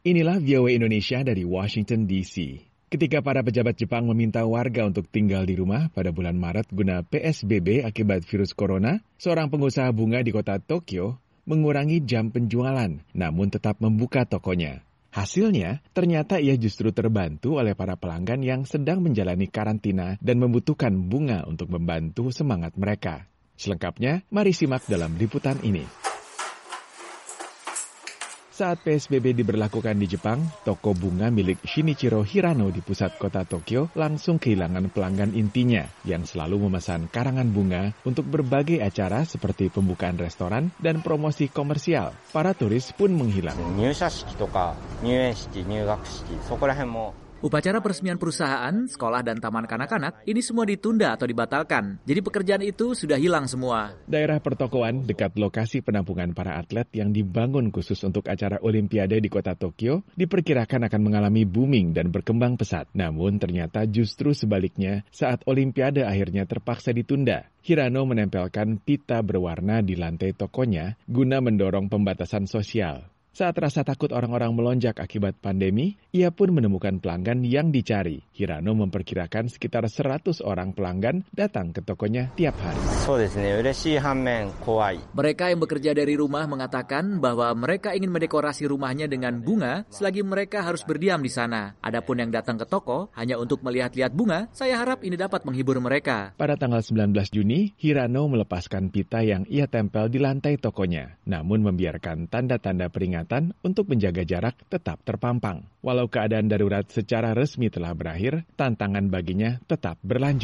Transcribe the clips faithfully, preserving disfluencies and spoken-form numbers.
Inilah V O A Indonesia dari Washington D C. Ketika para pejabat Jepang meminta warga untuk tinggal di rumah pada bulan Maret guna P S B B akibat virus corona, seorang pengusaha bunga di kota Tokyo mengurangi jam penjualan, namun tetap membuka tokonya. Hasilnya, ternyata ia justru terbantu oleh para pelanggan yang sedang menjalani karantina dan membutuhkan bunga untuk membantu semangat mereka. Selengkapnya, mari simak dalam liputan ini. Saat P S B B diberlakukan di Jepang, toko bunga milik Shinichiro Hirano di pusat kota Tokyo langsung kehilangan pelanggan intinya yang selalu memesan karangan bunga untuk berbagai acara seperti pembukaan restoran dan promosi komersial. Para turis pun menghilang. Upacara peresmian perusahaan, sekolah, dan taman kanak-kanak ini semua ditunda atau dibatalkan. Jadi pekerjaan itu sudah hilang semua. Daerah pertokoan dekat lokasi penampungan para atlet yang dibangun khusus untuk acara Olimpiade di kota Tokyo diperkirakan akan mengalami booming dan berkembang pesat. Namun ternyata justru sebaliknya saat Olimpiade akhirnya terpaksa ditunda. Hirano menempelkan pita berwarna di lantai tokonya guna mendorong pembatasan sosial. Saat rasa takut orang-orang melonjak akibat pandemi, ia pun menemukan pelanggan yang dicari. Hirano memperkirakan sekitar seratus orang pelanggan datang ke tokonya tiap hari. Mereka yang bekerja dari rumah mengatakan bahwa mereka ingin mendekorasi rumahnya dengan bunga selagi mereka harus berdiam di sana. Adapun yang datang ke toko hanya untuk melihat-lihat bunga, saya harap ini dapat menghibur mereka. Pada tanggal sembilan belas Juni, Hirano melepaskan pita yang ia tempel di lantai tokonya, namun membiarkan tanda-tanda peringatan untuk menjaga jarak tetap terpampang. Walau keadaan darurat secara resmi telah berakhir, tantangan baginya tetap berlanjut.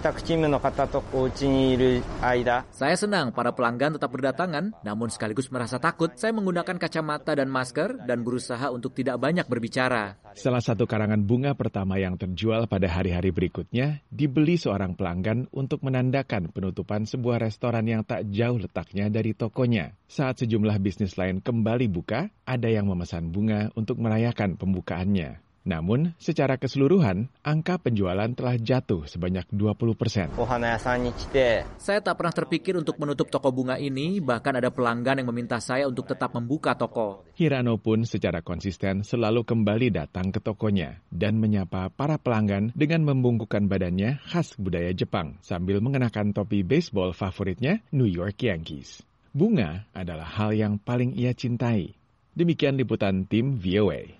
Saya senang para pelanggan tetap berdatangan, namun sekaligus merasa takut. Saya menggunakan kacamata dan masker dan berusaha untuk tidak banyak berbicara. Salah satu karangan bunga pertama yang terjual pada hari-hari berikutnya dibeli seorang pelanggan untuk menandakan penutupan sebuah restoran yang tak jauh letaknya dari tokonya. Saat sejumlah bisnis lain kembali buka, ada yang memesan bunga untuk merayakan pembukaannya. Namun, secara keseluruhan, angka penjualan telah jatuh sebanyak dua puluh persen. Saya tak pernah terpikir untuk menutup toko bunga ini, bahkan ada pelanggan yang meminta saya untuk tetap membuka toko. Hirano pun secara konsisten selalu kembali datang ke tokonya dan menyapa para pelanggan dengan membungkukkan badannya khas budaya Jepang sambil mengenakan topi baseball favoritnya New York Yankees. Bunga adalah hal yang paling ia cintai. Demikian liputan tim V O A.